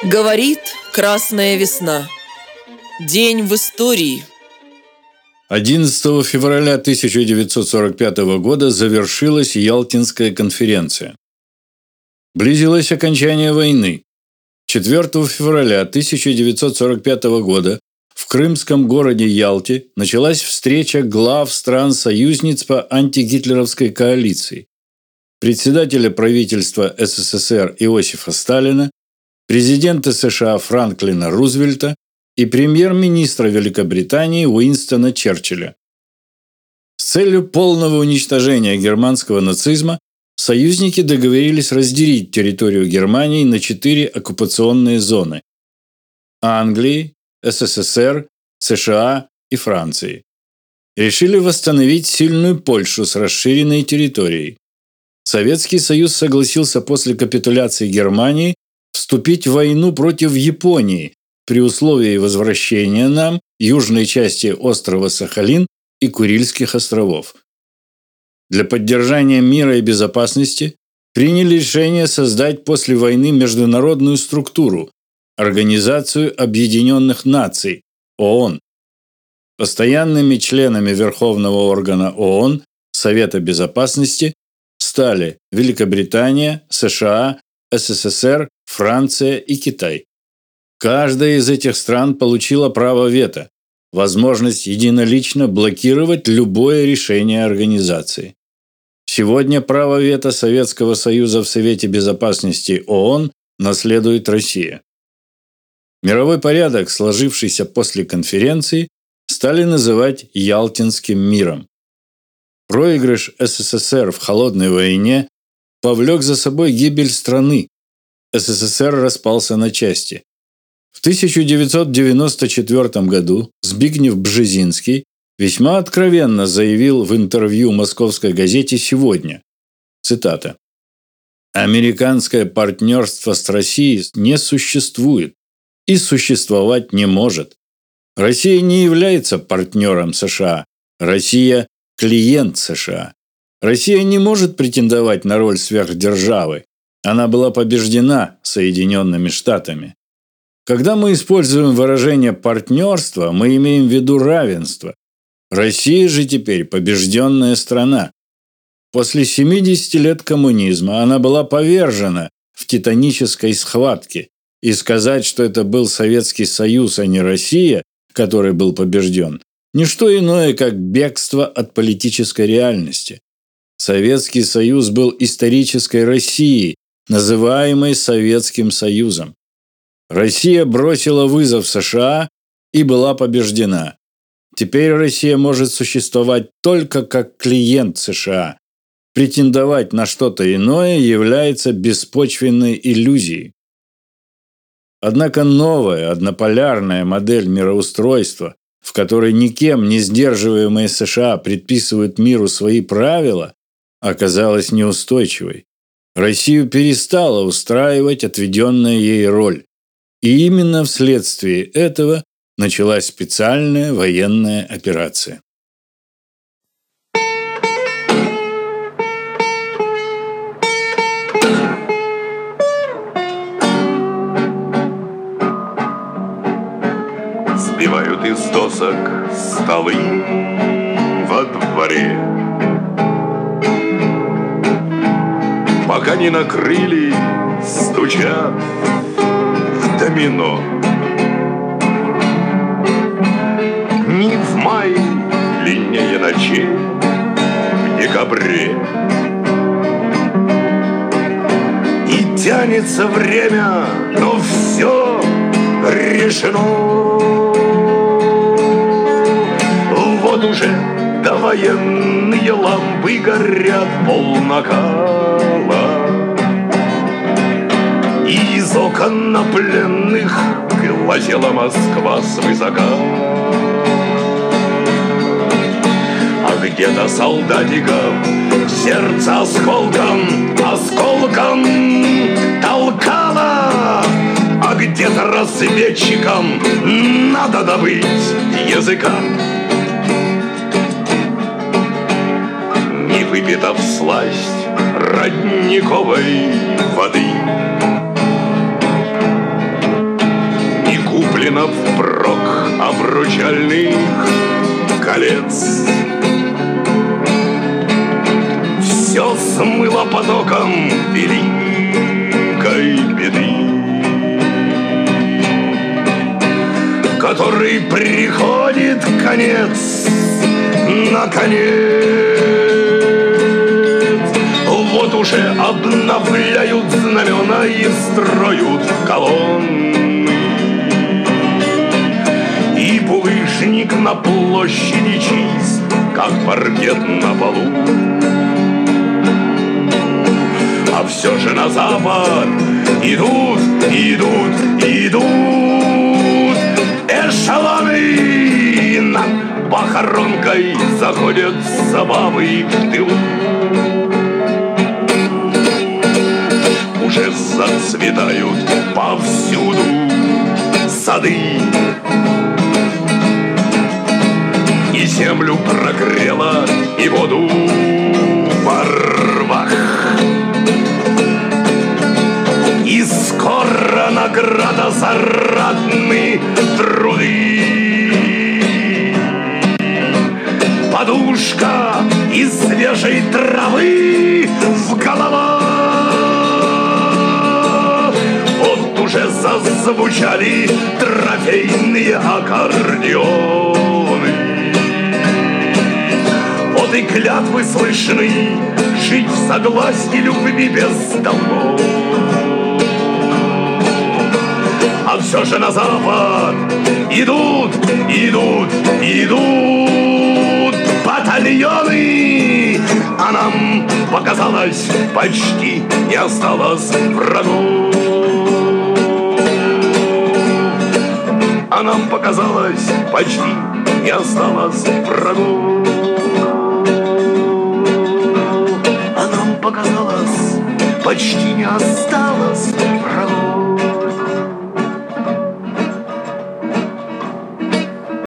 Говорит Красная весна. День в истории. 11 февраля 1945 года завершилась Ялтинская конференция. Близилось окончание войны. 4 февраля 1945 года в крымском городе Ялте началась встреча глав стран-союзниц по антигитлеровской коалиции. Председателя правительства СССР Иосифа Сталина, президента США Франклина Рузвельта и премьер-министра Великобритании Уинстона Черчилля. С целью полного уничтожения германского нацизма союзники договорились разделить территорию Германии на 4 оккупационные зоны – Англии, СССР, США и Франции. Решили восстановить сильную Польшу с расширенной территорией. Советский Союз согласился после капитуляции Германии вступить в войну против Японии при условии возвращения нам южной части острова Сахалин и Курильских островов. Для поддержания мира и безопасности приняли решение создать после войны международную структуру – Организацию Объединенных Наций – ООН. Постоянными членами Верховного органа ООН Совета Безопасности стали Великобритания, США, СССР, Франция и Китай. Каждая из этих стран получила право вето, возможность единолично блокировать любое решение организации. Сегодня право вето Советского Союза в Совете Безопасности ООН наследует Россия. Мировой порядок, сложившийся после конференции, стали называть Ялтинским миром. Проигрыш СССР в холодной войне повлек за собой гибель страны. СССР распался на части. В 1994 году Збигнев Бжезинский весьма откровенно заявил в интервью московской газете «Сегодня», цитата: «Американское партнерство с Россией не существует и существовать не может. Россия не является партнером США. Россия – клиент США. Россия не может претендовать на роль сверхдержавы. Она была побеждена Соединенными Штатами. Когда мы используем выражение «партнерство», мы имеем в виду равенство. Россия же теперь побежденная страна. После 70 лет коммунизма она была повержена в титанической схватке. И сказать, что это был Советский Союз, а не Россия, который был побежден, не что иное, как бегство от политической реальности. Советский Союз был исторической Россией, называемой Советским Союзом. Россия бросила вызов США и была побеждена. Теперь Россия может существовать только как клиент США. Претендовать на что-то иное является беспочвенной иллюзией. Однако новая однополярная модель мироустройства, в которой никем не сдерживаемые США предписывают миру свои правила, оказалась неустойчивой. Россию перестала устраивать отведенная ей роль. И именно вследствие этого началась специальная военная операция. Сбивают из досок столы во дворе, пока не накрыли, стучат в домино. Ни в мае длиннее ночей в декабре, и тянется время, но все решено. Вот уже довоенные лампы горят полнакала, и из окон на пленных глазела Москва свысока. А где-то солдатиков сердце осколком толкало, а где-то разведчикам надо добыть языка. Не выпита всласть родниковой воды, воинов впрок обручальных колец. Все смыло потоком великой беды, который приходит конец, наконец. Вот уже обновляют знамена и строят колонны, и булыжник на площади чист, как паркет на полу. А все же на запад идут, идут, идут эшелоны. Над похоронкой заходят забавы в тылу. Уже зацветают повсюду сады, и землю прогрела, и воду во рвах. И скоро награда за ратные труды. Подушка из свежей травы в головах. Вот уже зазвучали трофейные аккордеоны. Вот и клятвы слышны жить в согласии, любви без долгов. А все же на запад идут, идут, идут батальоны. А нам показалось, почти не осталось врагов. А нам показалось, почти не осталось врагов. А нам показалось, почти не осталось